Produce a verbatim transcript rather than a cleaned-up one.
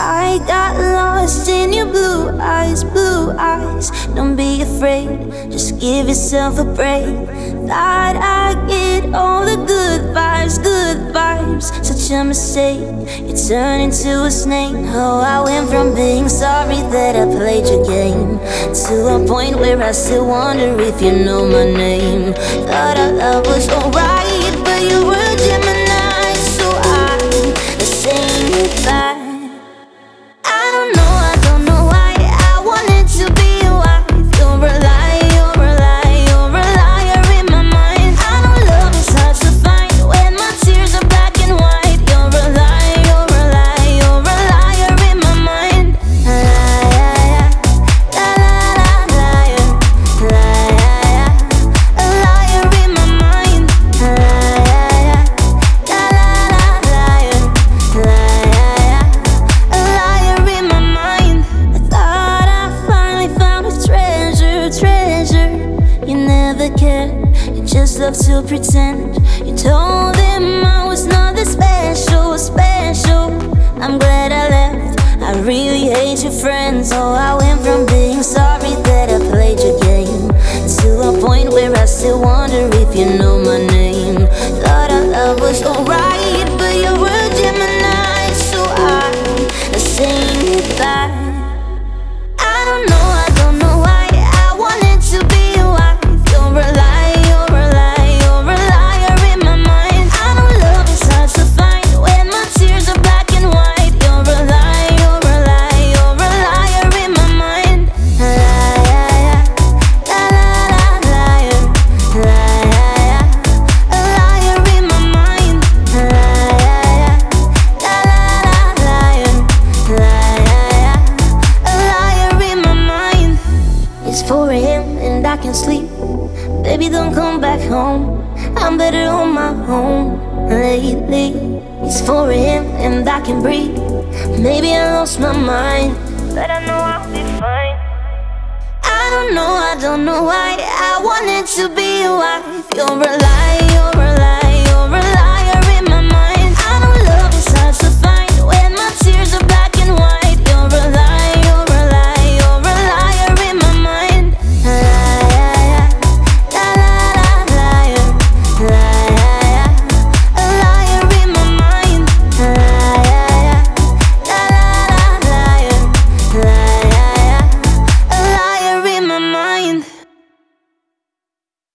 I got lost in your blue eyes, blue eyes. Don't be afraid, just give yourself a break. Thought I'd get all the good vibes, good vibes. Such a mistake, you turned into a snake. Oh, I went from being sorry that I played your game to a point where I still wonder if you know my name. Thought our love was alright, but you were Gemini, so I'm saying goodbye. I don't know, I don't know why I wanted to be your wife. You're a lie, you're a lie, you're a liar in my mind. I know love is hard to find when my tears are black and white. You're a lie, you're a lie, you're a liar in my mind. Liar, la la la, liar, liar, a liar in my mind. Liar, la la la, liar, liar, a liar in my mind. I thought I finally found a treasure, treasure. You never cared, you just loved to pretend. You told him I was not that special, special. I'm glad I left, I really hate your friends. Oh, I went from being sorry that I played your game to a point where I still wonder if you know my name. Thought our love was alright, but you were Gemini, so I'm saying goodbye. I don't know, I don't know why I wanted to be your wife. You're a lie, you're a lie, you're a liar in my mind. I know love is hard to find when my tears are black and white. You're a lie, you're a lie, you're a liar in my mind. Liar, la la la, liar, liar, a liar in my mind. Liar, la la la, liar, liar, a liar in my mind. It's four a m and I can't sleep. Baby, don't come back home, I'm better on my own lately. It's four a m and I can breathe. Maybe I lost my mind, but I know I'll be fine. I don't know, I don't know why I wanted to be your wife. You're a lie, you're a